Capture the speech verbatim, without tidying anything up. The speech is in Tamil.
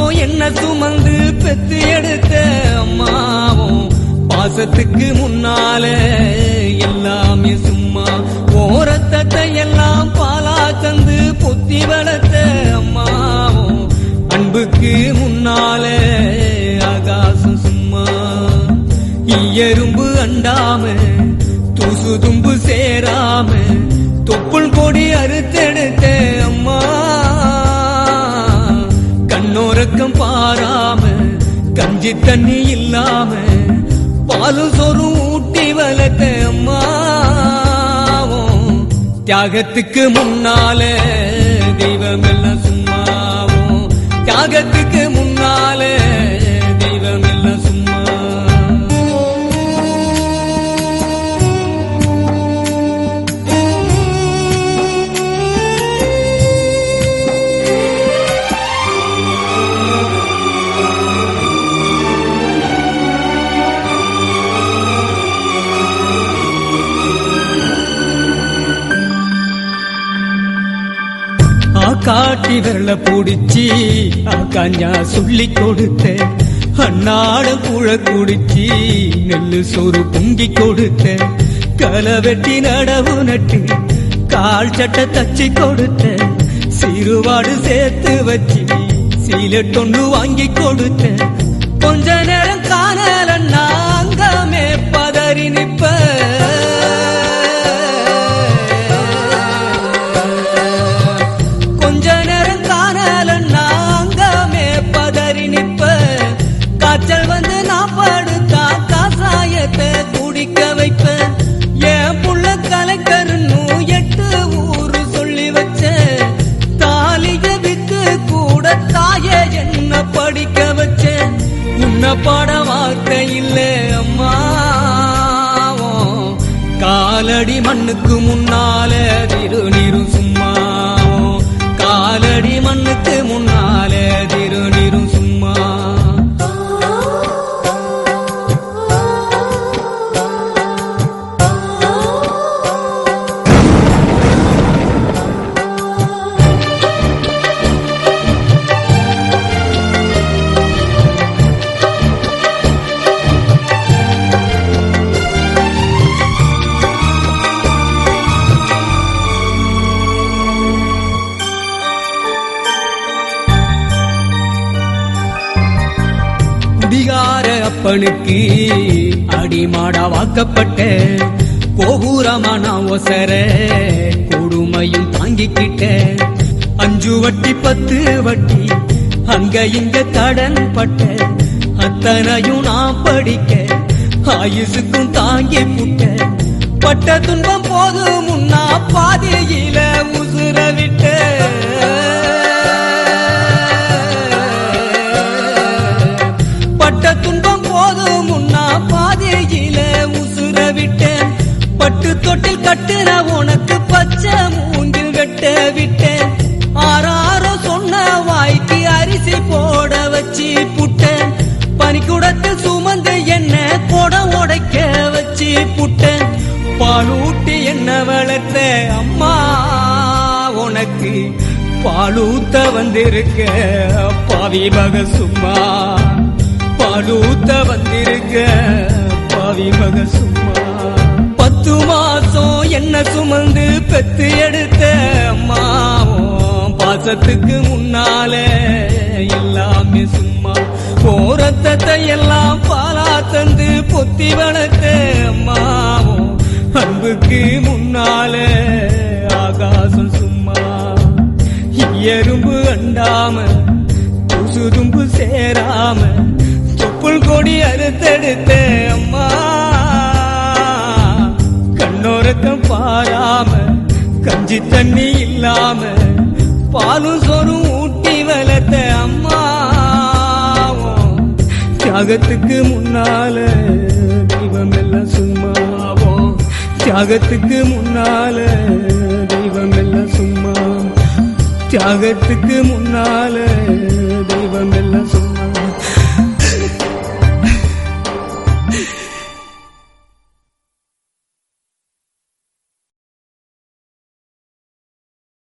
என்ன சுமந்து பெத்து எடுத்த அம்மாவும் பாசத்துக்கு முன்னால எல்லாமே சும்மா. ஓரத்தத்தை எல்லாம் பாலா தந்து பொத்தி வளர்த்த அம்மாவும் அன்புக்கு முன்னால ஆகாசம் சும்மா. எறும்பு அண்டாம தூசு தும்பு சேராம தொப்புள் கொடி அறுத்தெடுத்த அம்மா. கண்ணோரக்கம் பாராம கஞ்சி தண்ணி இல்லாம பாலும் சோறும் ஊட்டி வளர்த்த அம்மாவும் தியாகத்துக்கு முன்னால தெய்வம் எல்லாம் சும்மாவும். தியாகத்துக்கு முன்னால தெய்வம் எல்லாம் சும்மா. காட்டி விரல பூடிச்சி காஞ்சா சொல்லி கொடுத்த அண்ணாட கூழ குடிச்சி நெல்லு சோறு பொங்கி கொடுத்த களை வெட்டி நடவு நட்டு கால் சட்டை தச்சு கொடுத்த சிறுவாடு சேர்த்து வச்சு சீலட்டொண்டு வாங்கி கொடுத்த கொஞ்ச நேரம் காணல நாங்கமே பதறி நிப்ப. காய்ச்சல் வந்து நான் படுத்தா காசாயத்தை குடிக்க வைப்பேன். என் புள்ள கலக்கருன்னு எட்டு ஊரு சொல்லி வச்ச தாலிய வித்து கூட தாய என்ன படிக்க வச்ச. உன்ன பாட வார்த்தை இல்லை அம்மாவும் காலடி மண்ணுக்கு முன்னால திருநீரும் சும்மாவும். காலடி மண்ணுக்கு முன்னால திருநீரும் சும்மா. குடிகார அப்பனுக்கு அடிமாடா வாக்கப்பட்ட கோபுரமான ஒசர கொடுமையும் தாங்கிக்கிட்ட. அஞ்சு வட்டி பத்து வட்டி அங்க இங்க கடன் பட்ட அத்தனையும் நான் படிக்க ஆயுசுக்கும் தாங்கி புட்ட. பட்ட துன்பம் போது முன்னா பாதையில உசுர விட்ட. பட்ட துன்பம் போது முன்னா பாதையில உசுர விட்டேன். பட்டு தொட்டில் கட்டுற உனக்கு பச்சை மூங்கில் வெட்ட விட்டேன். ஆறாரோ சொன்ன வாய்க்கு அரிசி போட வச்சு புட்டேன். பனிக்குடத்தில் சுமந்து என்ன கொடம் உடைக்க வச்சு புட்டேன். பாலூட்டி என்ன வளர்த்த அம்மா உனக்கு பாலூத்த வந்திருக்க பாவி மக சும்மா. பாலூத்த வந்திருக்க பாவி மக சும்மா. பத்து மாசம் என்ன சுமந்து பெத்து எடுத்த அம்மாவும் பாசத்துக்கு முன்னால எல்லாமே சும்மா. ஓரத்தத்தை எல்லாம் பாலா தந்து பொத்தி வளர்த்த அம்மாவும் அன்புக்கு முன்னால ஆகாசம் சும்மா. எறும்பு அண்டாம தூசு தும்பு சேராம தொப்புள் கொடி அறுத்தெடுத்த அம்மா. கண்ணோரக்கம் பாராம கஞ்சி தண்ணி இல்லாம பாலும் சோறும் ஊட்டி வளர்த்த அம்மா. தியாகத்துக்கு முன்னால தெய்வம் எல்லாம் சும்மாவும். தியாகத்துக்கு முன்னால தெய்வம் எல்லாம் சும்மா. தியாகத்துக்கு முன்னால தெய்வம் எல்லாம் சும்மா.